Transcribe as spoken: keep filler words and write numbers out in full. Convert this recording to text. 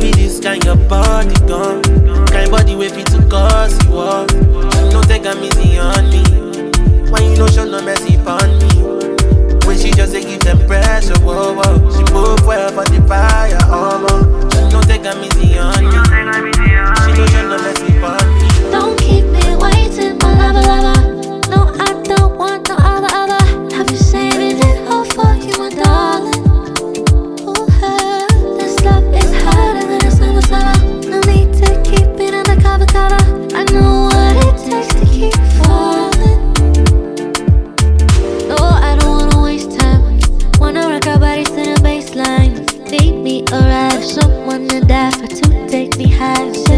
be this kind of body gone. Kind body way fit to cause you walk. No take a easy on me. Why you no show no mercy upon me? When she just say give them pressure, whoa, whoa. She move well for the fire, oh, oh. She no take a easy on me. She no show no mercy upon me. Don't keep me waiting, my lover, lover. No, I don't want no other, other. Have you saving it all for you, my darling? Oh, hey, this love is harder than a summer, summer. No need to keep it undercover, cover. I know what it takes to keep falling. No, I don't wanna waste time. Wanna rock our bodies to the baseline. Take me a ride, someone to die for to take me high.